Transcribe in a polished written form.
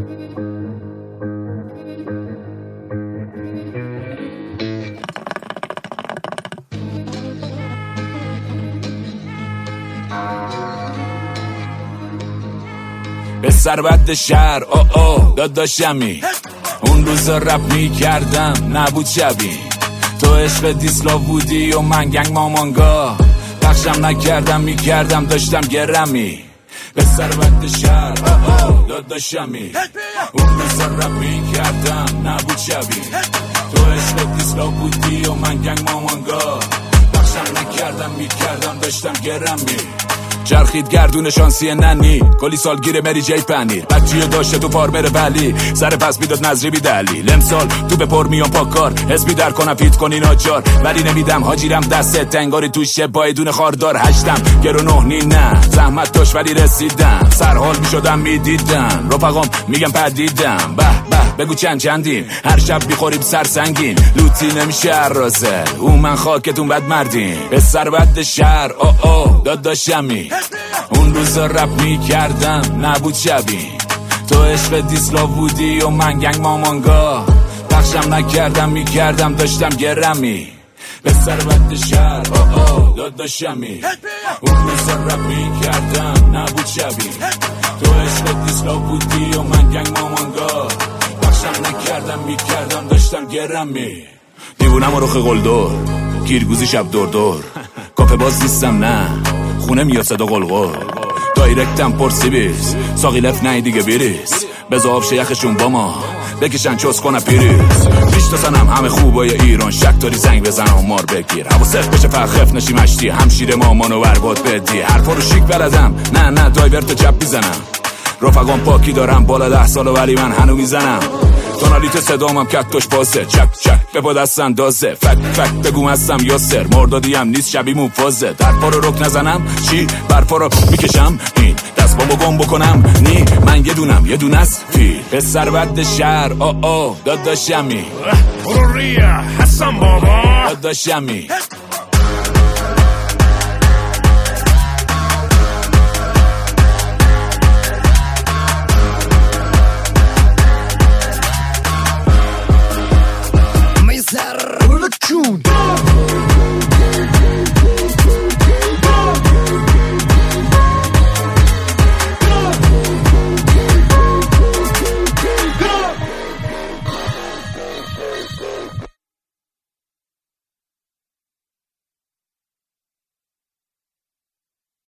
به سربد شهر داداشمی، اون روزا رپ می کردم نبود شبی، تو عشق دیسلا بودی و من گنگ مامانگا، پخشم نکردم میکردم داشتم گرمی. به سربد شهر داداشمی، اون روزا رپ می کردم نبود شبی، تو عشق دیسلا بودی و من گنگ مامانگا، پخشم نکردم میکردم داشتم گرمی. چرخید گردون شانسی ننی، کلی سالگیر مری جی پنیر، بچیو داشته تو فارمر ولی سر پس میداد نظری بی دلیل. امسال تو به پر میام پاکار، حسبی در کنم فیت کنی ناچار، ولی نمیدم هاجیرم دستت تنگاری توشه بایدون خاردار. هشتم گرو نه نه زحمت داشت ولی رسیدم، سرحال میشدم میدیدم رفقام میگم پدیدم. به بگو چندیم هر شب بیخوریم سرسنگین، لوتی نمیشه رازل او من خاکتون بد مردین. به سربد شهر داداشمی، اون روزا رپ می کردم نبود شبی، تو عشق دیسلا بودی و من گنگ مامانگا، پخشم نکردم میکردم داشتم گرمی. به سربد شهر داداشمی، اون روزا رپ می کردم نبود شبی، تو عشق دیسلا بودی و من گنگ مامانگا، پخشم نکردم میکردم داشتم گرمی. دیوونم و رخ قلدر گیرگوزی شب دور کافه باز نیستم نه خونه میاد صدا قلقل، دایرکتم پرسی بیس ساقی لفت نه دیگه بریز، بزا آب شیخشون با ما بکشن چوز کنه پیریز. پیش تا سنم همه خوبای ایران، شک داری زنگ بزن آمار بگیر، حواست بشه فخف نشی مشتی، همشیر مامانو برباد بدی، حرفا رو شیک بلدم نه دایورتو چپ میزنم، رفقام پاکی دارم بالا 10 ساله ولی من هنو میزنم، تونالیت صدامم کتوش بازه، چک به پا دست اندازه، فک بگوم هستم یاسر، مردادیم نیست شبیمون فازه، درپا رو رک نزنم چی برپا رو میکشم این دست بامو گم بکنم نی، من یه دونه از فیل. به سربد شهر داداشمی، برو ریا حسن بابا داداشمی.